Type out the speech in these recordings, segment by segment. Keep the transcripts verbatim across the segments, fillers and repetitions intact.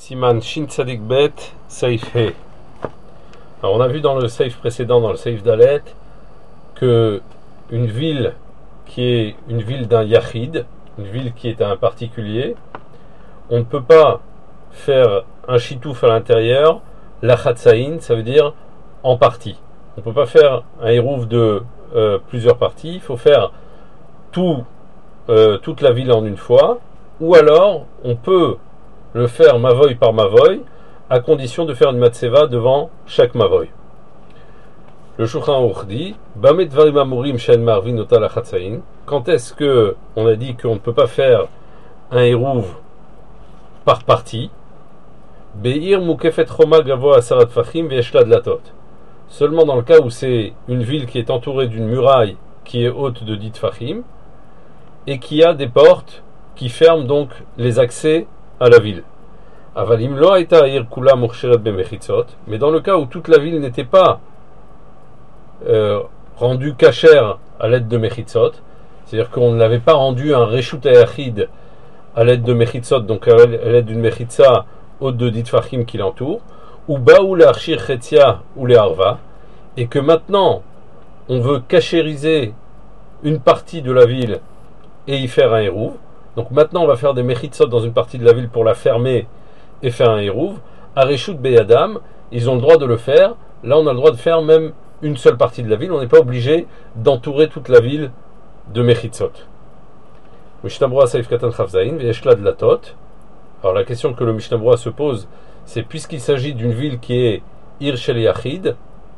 Siman Shin Tzadik Bet Seif He. Alors on a vu dans le Seif précédent, dans le Seif Dalet, que une ville qui est une ville d'un Yachid, une ville qui est un particulier, on ne peut pas faire un chitouf à l'intérieur, la chatsaïn, ça veut dire en partie. On ne peut pas faire un hérouf de euh, plusieurs parties, il faut faire tout, euh, toute la ville en une fois, ou alors on peut le faire mavoy par mavoy, à condition de faire une matseva devant chaque mavoy. Le Shulchan Aruch dit, Bamet dvarim amurim shen marvin ota la chatsaïn. Quand est-ce que on a dit qu'on ne peut pas faire un hérouv par partie? Be'ir mukefet choma gavo asarat fachim ve'eshla dlatot. Seulement dans le cas où c'est une ville qui est entourée d'une muraille qui est haute de dix fachim et qui a des portes qui ferment donc les accès à la ville. Avalim lo aita ir kula mursheret bemechitzot. Mais dans le cas où toute la ville n'était pas euh, rendue cachère à l'aide de mechitzot, c'est-à-dire qu'on ne l'avait pas rendu un reshut hayachid à l'aide de mechitzot, donc à l'aide d'une mechitza haute de dix fachim qui l'entoure, ou baou le arshir chetia ou le harva, et que maintenant on veut cachériser une partie de la ville et y faire un hérouv. Donc maintenant on va faire des mechitzot dans une partie de la ville pour la fermer et faire un hérouv. À reshut beyadam, ils ont le droit de le faire. Là on a le droit de faire même une seule partie de la ville, on n'est pas obligé d'entourer toute la ville de mechitzot. Mishnah Berurah Seif Katan Chavzaïn ve'eshla dlatot. Alors la question que le Mishnah Berurah se pose, c'est puisqu'il s'agit d'une ville qui est Ir Shel Yachid,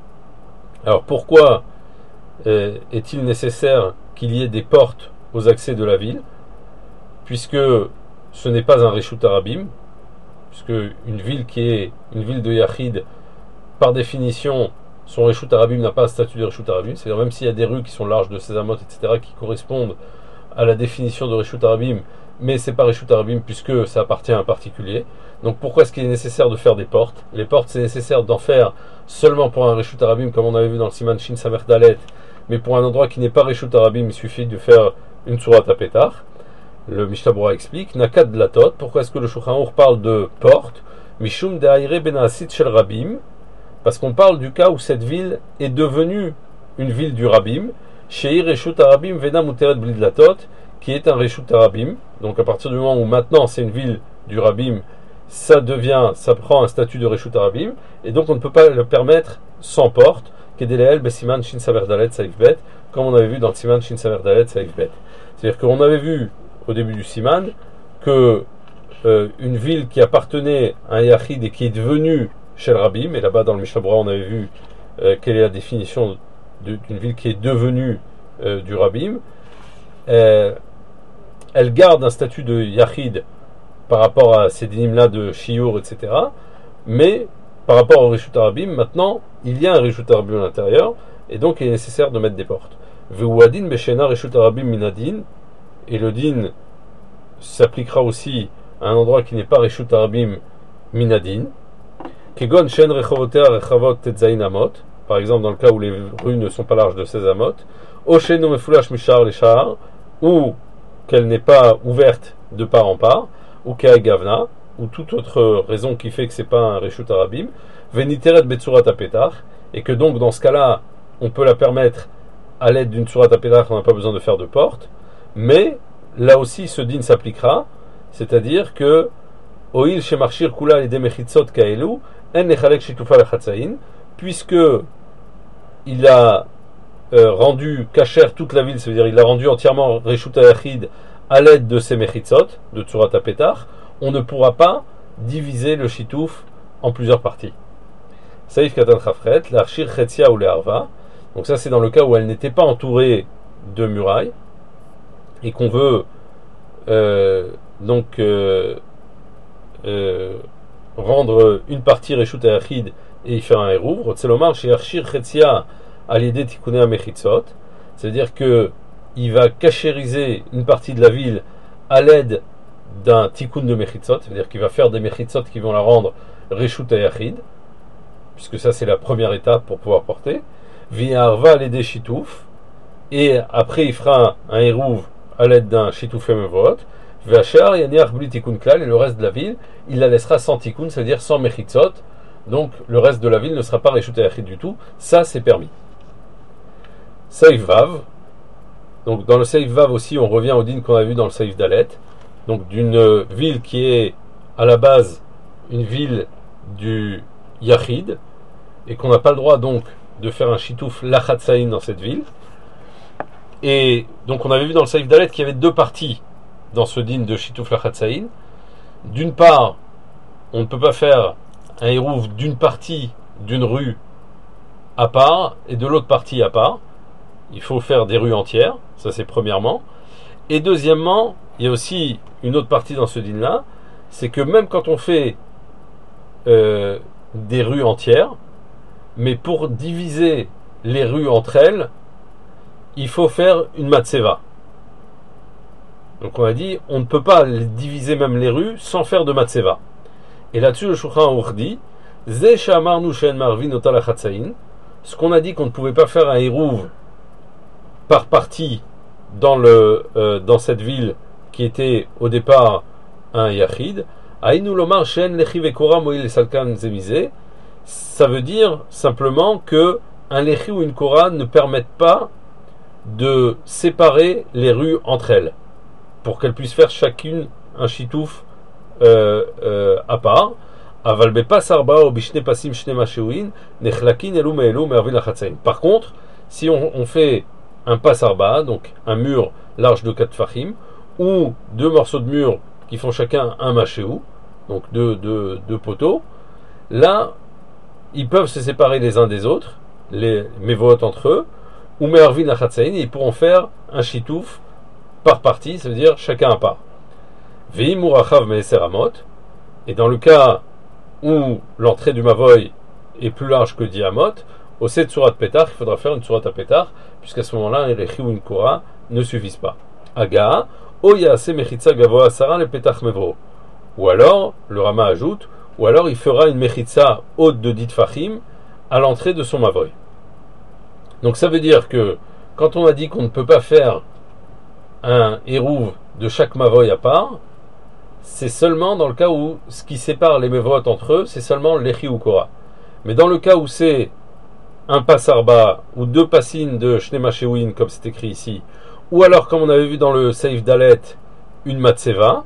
alors pourquoi euh, est-il nécessaire qu'il y ait des portes aux accès de la ville, puisque ce n'est pas un Reshut Arabim, puisque une ville qui est une ville de Yachid, par définition, son Reshut Arabim n'a pas un statut de Reshut Arabim, c'est-à-dire même s'il y a des rues qui sont larges de Sésamot, et cetera, qui correspondent à la définition de Reshut Arabim, mais c'est pas Reshut Arabim puisque ça appartient à un particulier. Donc pourquoi est-ce qu'il est nécessaire de faire des portes? Les portes, c'est nécessaire d'en faire seulement pour un Reshut Arabim, comme on avait vu dans le Siman Shin Samer Dalet, mais pour un endroit qui n'est pas Reshut Arabim, il suffit de faire une Tzurat HaPetach. Le Mishnah Berurah explique, Nakat Dlatot, pourquoi est-ce que le Shulchan Aruch parle de portes? Mishum de'aire ben haasit shel Rabim, parce qu'on parle du cas où cette ville est devenue une ville du Rabim, Sheir Reshut Arabim vena muteret bli dlatot, qui est un Reshut Arabim. Donc à partir du moment où maintenant c'est une ville du Rabim, ça devient, ça prend un statut de Reshut Arabim, et donc on ne peut pas le permettre sans porte, Kedeleel besiman Shin Samer Dalet Saif Bet, comme on avait vu dans le Siman Shin Samer Dalet Saif Bet. C'est-à-dire qu'on avait vu au début du Siman que euh, une ville qui appartenait à un Yachid et qui est devenue Shel Rabim, et là-bas dans le Mishnah Berurah on avait vu euh, quelle est la définition de, d'une ville qui est devenue euh, du Rabim. Euh, elle garde un statut de Yachid par rapport à ces dynimes-là de Shiur, et cetera. Mais par rapport au Reshut Arabim, maintenant, il y a un Reshut Arabim à l'intérieur, et donc il est nécessaire de mettre des portes. Veuadin beshena Reshut Arabim minadin, et le din s'appliquera aussi à un endroit qui n'est pas Reshut Arabim minadin. Kegon shen rechovotea rechavot tetzain amot, par exemple dans le cas où les rues ne sont pas larges de seize amot, o sheno mefulash mishar le shahar, ou qu'elle n'est pas ouverte de part en part, ou qu'elle gavna, ou toute autre raison qui fait que c'est pas un Reshut Arabim, veniteret betsurat HaPetach, et que donc dans ce cas-là, on peut la permettre à l'aide d'une Tzurat HaPetach, on n'a pas besoin de faire de porte, mais là aussi ce din s'appliquera, c'est-à-dire que oil shemarshir kula lidei mechitzot kaelu en nechalek shitufa lechatzain, puisque il a euh, rendu kasher toute la ville, c'est-à-dire il a rendu entièrement Reshut HaYachid à l'aide de ces mechitzot, de Tzurat HaPetach, on ne pourra pas diviser le shitouf en plusieurs parties. Saïf Katan Chafret, l'archir chetia ou le harva, donc ça c'est dans le cas où elle n'était pas entourée de murailles, et qu'on veut euh, donc euh, euh, rendre une partie Reshut HaYachid et y faire un hérouv, Rotzelomar chez archir chetia à l'idée tikkuné mechitzot, c'est-à-dire que il va cachériser une partie de la ville à l'aide d'un tikkun de mechitzot, c'est-à-dire qu'il va faire des mechitzot qui vont la rendre Reshut HaYachid, puisque ça c'est la première étape pour pouvoir porter. Via arva l'aider shitouf, et après il fera un hérouv à l'aide d'un shitouf emevot. Vachar yaniach bli tikkun klal, et le reste de la ville, il la laissera sans tikkun, c'est-à-dire sans mechitzot. Donc le reste de la ville ne sera pas reshut hayachid du tout. Ça, c'est permis. Seif Vav. Donc dans le Seif Vav aussi, on revient au din qu'on a vu dans le Seif Dalet. Donc d'une ville qui est à la base une ville du Yachid, et qu'on n'a pas le droit donc de faire un shitouf lachatsaïn dans cette ville. Et donc on avait vu dans le Seif Dalet qu'il y avait deux parties dans ce din de shitouf lachatsaïn. D'une part, on ne peut pas faire un hérouv d'une partie d'une rue à part et de l'autre partie à part. Il faut faire des rues entières, ça c'est premièrement. Et deuxièmement, il y a aussi une autre partie dans ce din là, c'est que même quand on fait euh, des rues entières, mais pour diviser les rues entre elles, il faut faire une matseva. Donc on a dit, on ne peut pas diviser même les rues sans faire de matseva. Et là-dessus, le Shulchan Aruch dit, Ze shamarnu she'en marvin ota lachatzaïn, ce qu'on a dit qu'on ne pouvait pas faire un hérouv par partie dans, le, euh, dans cette ville qui était au départ un yachid, Aïnou lomar she'en lechi vekora moïl salkan zemizé, ça veut dire simplement que un lechi ou une kora ne permettent pas de séparer les rues entre elles, pour qu'elles puissent faire chacune un chitouf euh, euh, à part. Par contre, si on, on fait un pasarba, donc un mur large de quatre fachim, ou deux morceaux de mur qui font chacun un machéou, donc deux, deux, deux poteaux, là, ils peuvent se séparer les uns des autres, les mévotes entre eux, ou mervin lachatzaïn, ils pourront faire un chitouf par partie, ça veut dire chacun à part. Veim urachav me'eser amot, et dans le cas où l'entrée du mavoy est plus large que dix amot, au sept surat pétard, il faudra faire une surat à pétard, puisqu'à ce moment-là, un rechi ou une kora ne suffisent pas. Aga, oya se mechitza gavoa sara le pétach mevro. Ou alors, le Rama ajoute, ou alors il fera une mechitza haute de dit fachim à l'entrée de son mavoy. Donc ça veut dire que quand on a dit qu'on ne peut pas faire un hérouv de chaque mavoy à part, c'est seulement dans le cas où ce qui sépare les mévotes entre eux, c'est seulement l'échi ou kora. Mais dans le cas où c'est un pasarba ou deux passines de shnema shewin, comme c'est écrit ici, ou alors comme on avait vu dans le Seif Dalet, une matseva,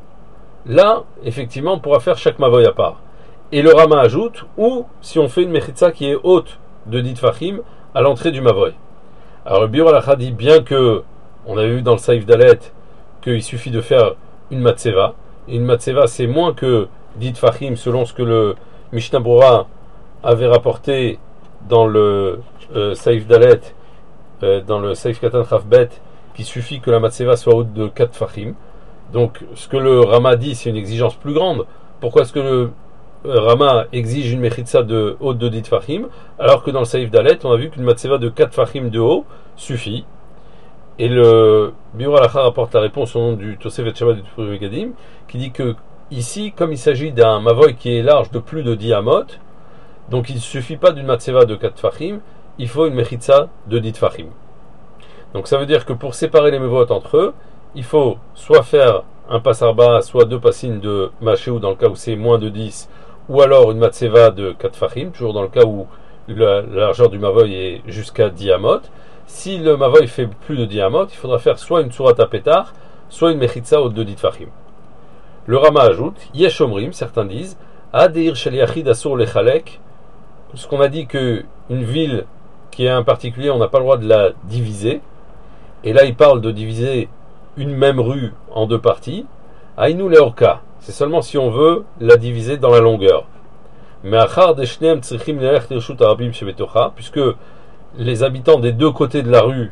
là, effectivement, on pourra faire chaque mavoy à part. Et le Rama ajoute, ou si on fait une mechitza qui est haute de dit fachim à l'entrée du mavoy. Alors le Biur al dit, bien que on avait vu dans le Seif Dalet qu'il suffit de faire une matseva, et une matseva c'est moins que dit fachim selon ce que le Mishnah Brura avait rapporté dans le euh, Seif Dalet, euh, dans le Seif Katan Chafbet, qu'il suffit que la matseva soit haute de quatre fachim. Donc ce que le Rama dit, c'est une exigence plus grande. Pourquoi est-ce que le Rama exige une mechitza de haute de dit fachim, alors que dans le Seif Dalet, on a vu qu'une matseva de quatre fachim de haut suffit. Et le Biur Halacha rapporte la réponse au nom du Tosefet Shabbat du Tfur Gadim, qui dit que ici, comme il s'agit d'un mavoy qui est large de plus de dix amot, donc il ne suffit pas d'une matseva de quatre fachim, il faut une mechitza de dix fachim. Donc ça veut dire que pour séparer les mévotes entre eux, il faut soit faire un pasarba, soit deux passines de machéou dans le cas où c'est moins de dix, ou alors une matseva de quatre fachim, toujours dans le cas où la, la largeur du mavoy est jusqu'à dix amot. Si le mavoy fait plus de dix amot, il faudra faire soit une surat à pétard, soit une mechitza haute de dix fachim. Le Rama ajoute, Yesh Omrim, certains disent, Adeir shel yachid asur lechalek, ce qu'on a dit que une ville qui est un particulier, on n'a pas le droit de la diviser, et là il parle de diviser une même rue en deux parties. Aïnou leorka, c'est seulement si on veut la diviser dans la longueur. Mais achar deshneem tzrichim nelech tirshut arabim shebetocha, puisque les habitants des deux côtés de la rue,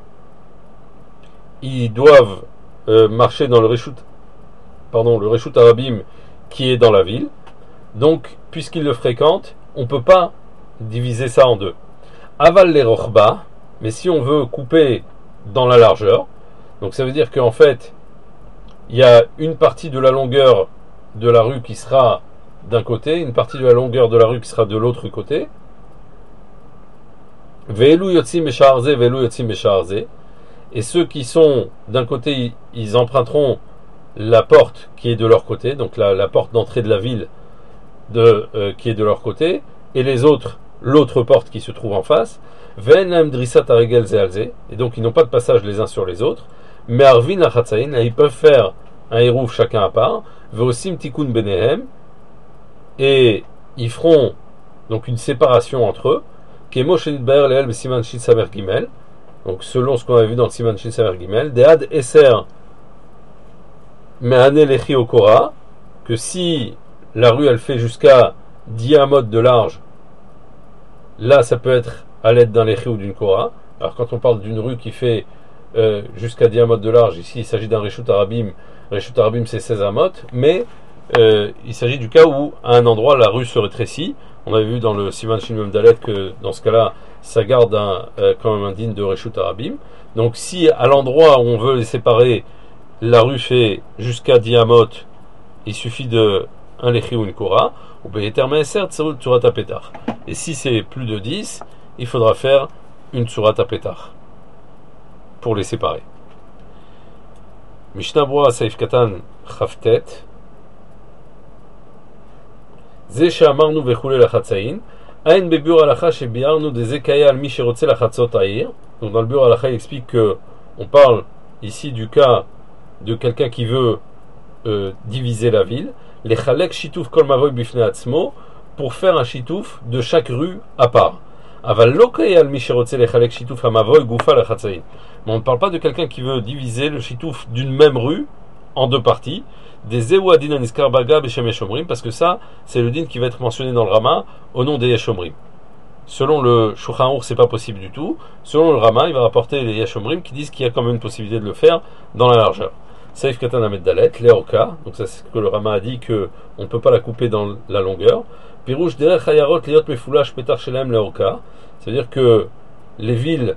ils doivent euh, marcher dans le reshut, pardon, le reshut arabim qui est dans la ville. Donc, puisqu'ils le fréquentent, on ne peut pas diviser ça en deux. Aval les rochba, mais si on veut couper dans la largeur, donc ça veut dire qu'en fait, il y a une partie de la longueur de la rue qui sera d'un côté, une partie de la longueur de la rue qui sera de l'autre côté. Ve'elu yotzim meshaharze, ve'elu yotzim meshaharze. Et ceux qui sont d'un côté, ils emprunteront la porte qui est de leur côté, donc la, la porte d'entrée de la ville de, euh, qui est de leur côté, et les autres, l'autre porte qui se trouve en face, Ve'en drissat haregel ze al ze, et donc ils n'ont pas de passage les uns sur les autres, mais arvin lachatzain, là ils peuvent faire un hérouf chacun à part, ve'osim tikun benehem, et ils feront donc une séparation entre eux, kemo shenit ba'er leel besiman shin samer gimel, donc selon ce qu'on a vu dans le siman shin samer gimel, dead eser me'ane lechi okora, que si la rue elle fait jusqu'à dix amot de large, là ça peut être à l'aide d'un lechi ou d'une kora. Alors quand on parle d'une rue qui fait euh, jusqu'à dix amot de large, ici il s'agit d'un reshut arabim, reshut arabim c'est seize amot, mais euh, il s'agit du cas où à un endroit la rue se rétrécit. On avait vu dans le siman shin mem dalet que dans ce cas-là ça garde un, euh, quand même un digne de reshut arabim. Donc si à l'endroit où on veut les séparer la rue fait jusqu'à dix amot, il suffit de un lechi ou une kora, ou et si c'est plus de dix, il faudra faire une tsurat apetar pour les séparer. Mishnah Brura Seif Katan Chavtet Ze she'amarnu vechule lachatzain Ain bebur alacha shebiarnu de zekaya al mi sherotze lachatzot ha'ir. Donc dans le bur alacha il explique que on parle ici du cas de quelqu'un qui veut euh, diviser la ville, les chalek shitouf kol mavoy bifne atzmo, pour faire un shitouf de chaque rue à part. Aval lokay al mi sherotze le chalek shitouf hamavoy gufa lachatzain. Mais on ne parle pas de quelqu'un qui veut diviser le shitouf d'une même rue en deux parties. Des zéouadin aniskar baga beshem yeshomrim, parce que ça c'est le din qui va être mentionné dans le Rama au nom des yeshomrim. Selon le Shulchan Aruch, c'est pas possible du tout. Selon le Rama, il va rapporter les yeshomrim qui disent qu'il y a quand même une possibilité de le faire dans la largeur. Saif Katan Amed Dalet, Leoka, donc ça c'est ce que le Rama a dit, que on ne peut pas la couper dans la longueur. Pirouche derech hayarot liot mefulash petar shelem Leoka, c'est-à-dire que les villes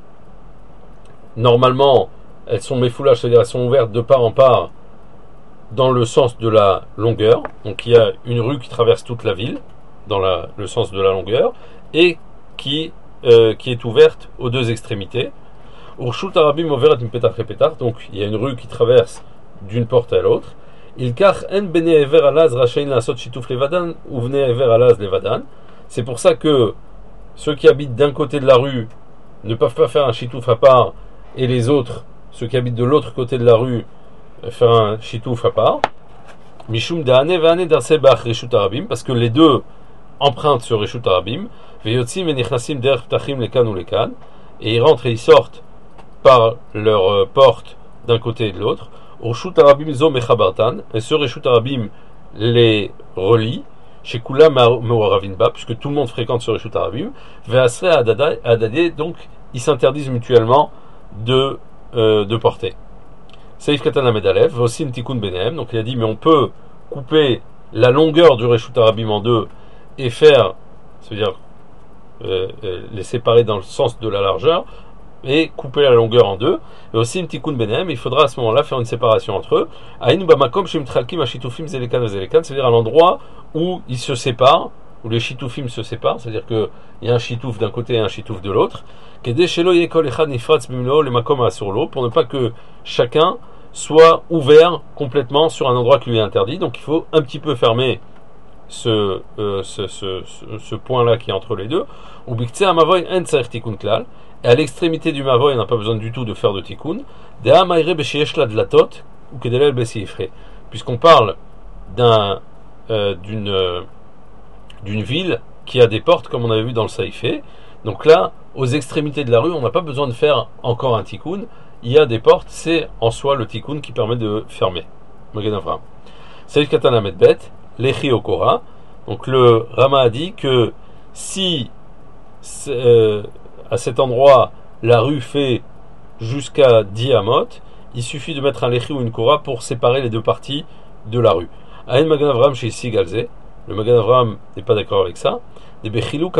normalement elles sont mefulash, c'est-à-dire elles sont ouvertes de part en part dans le sens de la longueur. Donc il y a une rue qui traverse toute la ville dans la, le sens de la longueur et qui euh, qui est ouverte aux deux extrémités. Urshut arabim overet mipetar petar, donc il y a une rue qui traverse d'une porte à l'autre. Il kach en bene ever alaz rachain lasot shituf levadan ou vene ever alaz levadan. C'est pour ça que ceux qui habitent d'un côté de la rue ne peuvent pas faire un shituf à part, et les autres, ceux qui habitent de l'autre côté de la rue, faire un shituf à part. Mishum da'ane ve'ane darse bach reshut arabim, parce que les deux empruntent sur reshut arabim. Ve'yotzim ve'nichnasim derech ptachim lekan ou lekan, et ils rentrent et ils sortent par leur euh, porte d'un côté et de l'autre. Reshut arabim zo mechabartan, et ce reshut arabim les relie. Chez Kula Meoravinba, puisque tout le monde fréquente ce reshut arabim. Ve'asre adadé, donc ils s'interdisent mutuellement de euh, de porter. Saif Katan Amedalev, aussi une tikkun benehem, donc il a dit mais on peut couper la longueur du reshut arabim en deux et faire, c'est-à-dire euh, euh, les séparer dans le sens de la largeur et couper la longueur en deux. Et aussi une tikkun benehem, il faudra à ce moment-là faire une séparation entre eux. Aïnou bamakom shemtralkim ashitufim zelekan vezelekan, c'est-à-dire à l'endroit où ils se séparent, où les shitufim se séparent, c'est-à-dire qu'il y a un shitouf d'un côté et un shitouf de l'autre, pour ne pas que chacun soit ouvert complètement sur un endroit qui lui est interdit. Donc il faut un petit peu fermer ce, euh, ce, ce, ce, ce point-là qui est entre les deux. Et à l'extrémité du mavoy, on n'a pas besoin du tout de faire de tikkun. Puisqu'on parle d'un, euh, d'une, euh, d'une ville qui a des portes, comme on avait vu dans le Saïfé. Donc là, aux extrémités de la rue, on n'a pas besoin de faire encore un tikkun. Il y a des portes, c'est en soi le tikkun qui permet de fermer. Magen Avraham. Saïf Katan Amedbet, Lechi Okora. Donc le Rama a dit que si euh, à cet endroit la rue fait jusqu'à dix amot, il suffit de mettre un Lechi ou une Kora pour séparer les deux parties de la rue. Aïn Magen Avraham chez Sigalze. Le Magen Avraham n'est pas d'accord avec ça. Et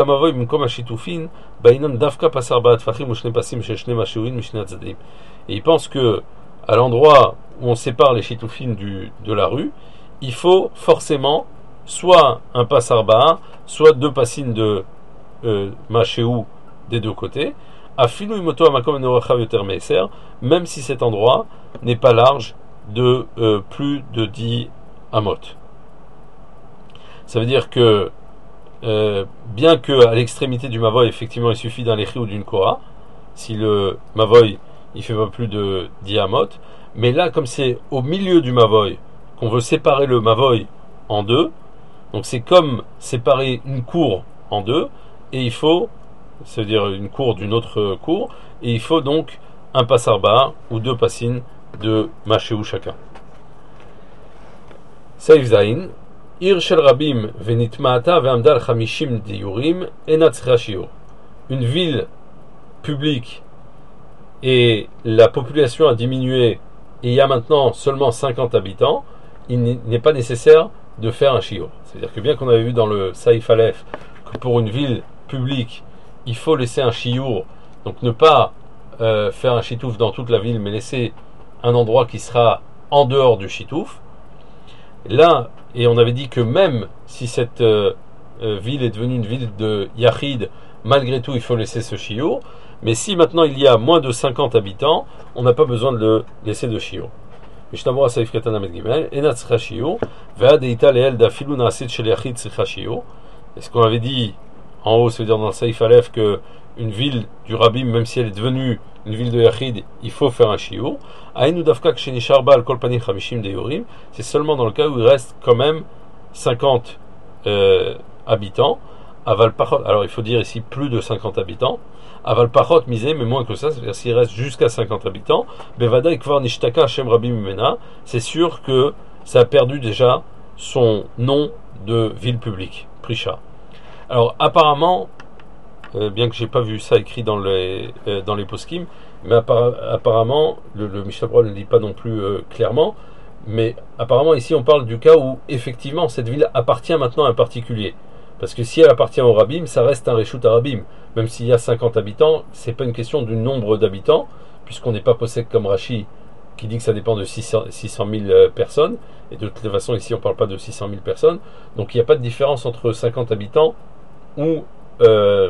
il pense que à l'endroit où on sépare les shitufim du, de la rue, il faut forcément soit un passarba, soit deux passines de euh, machéou des deux côtés, même si cet endroit n'est pas large de euh, plus de dix amot. Ça veut dire que euh, bien qu'à l'extrémité du mavoy, effectivement, il suffit d'un léchi ou d'une kora, si le mavoy il fait pas plus de dix amot, mais là, comme c'est au milieu du mavoy qu'on veut séparer le mavoy en deux, donc c'est comme séparer une cour en deux, et il faut, c'est-à-dire une cour d'une autre cour, et il faut donc un passarba ou deux passines de machéou chacun. Saif Zain, Ir shel rabim venitmaata ve'amdal chamishim diyurim enat tzricha shiur. Une ville publique et la population a diminué et il y a maintenant seulement cinquante habitants, il n'est pas nécessaire de faire un shiur. C'est-à-dire que bien qu'on avait vu dans le Saif Aleph que pour une ville publique, il faut laisser un shiur, donc ne pas euh, faire un shitouf dans toute la ville, mais laisser un endroit qui sera en dehors du shitouf. Là, et on avait dit que même si cette euh, euh, ville est devenue une ville de Yachid, malgré tout il faut laisser ce shiur. Mais si maintenant il y a moins de cinquante habitants, on n'a pas besoin de le laisser de shiur. Et ce qu'on avait dit en haut, c'est-à-dire dans le Saif Aleph, que une ville du Rabim, même si elle est devenue une ville de Yachid, il faut faire un shiur. C'est seulement dans le cas où il reste quand même cinquante euh, habitants. Alors il faut dire ici plus de cinquante habitants. Aval pachot misé, mais moins que ça, c'est-à-dire s'il reste jusqu'à cinquante habitants, Bevada ikvar nishtaka Hashem Rabim Mimena, c'est sûr que ça a perdu déjà son nom de ville publique, Prisha. Alors apparemment, euh, bien que j'ai pas vu ça écrit dans les euh, dans les poskim, mais appara- apparemment le, le Mishnah Berurah ne le dit pas non plus euh, clairement, mais apparemment ici on parle du cas où effectivement cette ville appartient maintenant à un particulier. Parce que si elle appartient au Rabim, ça reste un Reshut Rabim. Même s'il y a cinquante habitants, c'est pas une question du nombre d'habitants, puisqu'on n'est pas possède comme Rashi, qui dit que ça dépend de six cent mille personnes. Et de toute façon, ici, on ne parle pas de six cent mille personnes. Donc il n'y a pas de différence entre cinquante habitants ou, euh,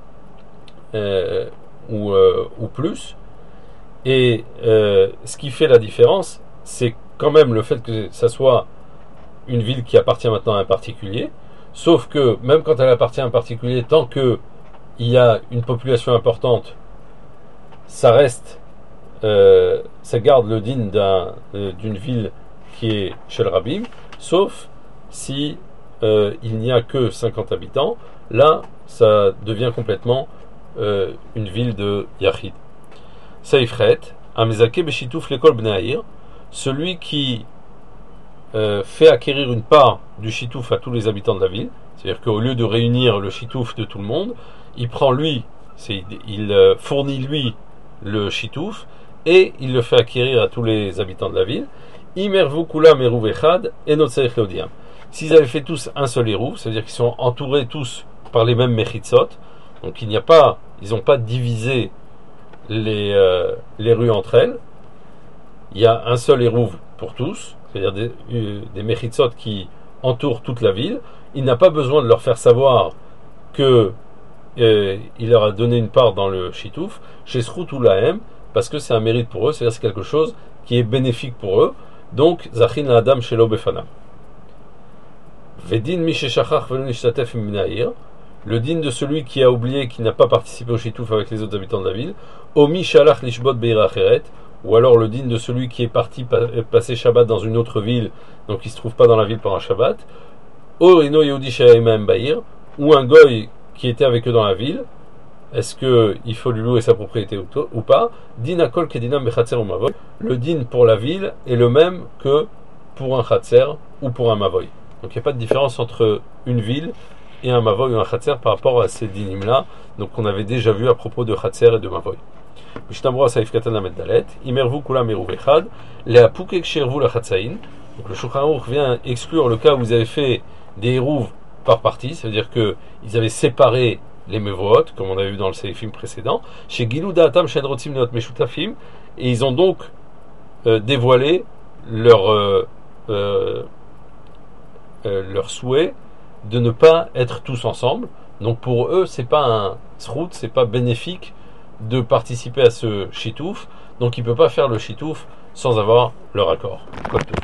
euh, ou, euh, ou plus. Et euh, ce qui fait la différence, c'est quand même le fait que ça soit une ville qui appartient maintenant à un particulier. Sauf que même quand elle appartient à un particulier, tant qu'il y a une population importante, ça reste, euh, ça garde le din d'un, euh, d'une ville qui est chez le Rabim, sauf si euh, il n'y a que cinquante habitants. Là, ça devient complètement euh, une ville de Yachid. Saifret, Amezake Beshitouf l'école Bneahir, celui qui Euh, fait acquérir une part du chitouf à tous les habitants de la ville, c'est-à-dire qu'au lieu de réunir le chitouf de tout le monde, il prend lui, c'est, il euh, fournit lui le chitouf et il le fait acquérir à tous les habitants de la ville. Imervu kulam eruv echad et notzerich leodiam. S'ils avaient fait tous un seul érouv, c'est-à-dire qu'ils sont entourés tous par les mêmes mechitzot, donc il n'y a pas, ils n'ont pas divisé les euh, les rues entre elles. Il y a un seul érouv pour tous, c'est-à-dire des, euh, des mechitzot qui entourent toute la ville. Il n'a pas besoin de leur faire savoir que euh, il leur a donné une part dans le shitouf, chez Srutu Lahem, parce que c'est un mérite pour eux, c'est-à-dire c'est quelque chose qui est bénéfique pour eux. Donc, Zachin Adam Shelo Befanam. Vedin Misheshachach Velo Nishtatef Minair, le din de celui qui a oublié, qui n'a pas participé au shitouf avec les autres habitants de la ville, Omi Shalach Lishbot Beira Acheret, ou alors le din de celui qui est parti passer Shabbat dans une autre ville, donc il ne se trouve pas dans la ville pendant Shabbat, Orino Yehudi Shaimam Bahir, ou un goy qui était avec eux dans la ville, est-ce qu'il faut lui louer sa propriété ou pas? Din Akol Kedinam Bechatzer ou Mavoy, le din pour la ville est le même que pour un Chatzer ou pour un Mavoy. Donc il n'y a pas de différence entre une ville et un Mavoy ou un Chatzer par rapport à ces dinim-là, donc on avait déjà vu à propos de Chatzer et de Mavoy. Mishnah Berurah Saif Katan Lamed Dalet, Imervu Kulam Eruv Echad, Lea Pukek Shervu Lachatzaïn. Donc le Shulchan Aruch vient exclure le cas où vous avez fait des Eruv par partie, c'est-à-dire qu'ils avaient séparé les Mevohot, comme on avait vu dans le Seifim précédent, chez Gilou Da'atam Shen Rotzim Neot Meshutafim, et ils ont donc euh, dévoilé leur, euh, euh, euh, leur souhait de ne pas être tous ensemble. Donc pour eux, c'est pas un srout, c'est pas bénéfique de participer à ce chitouf, donc il ne peut pas faire le chitouf sans avoir leur accord. Code tout.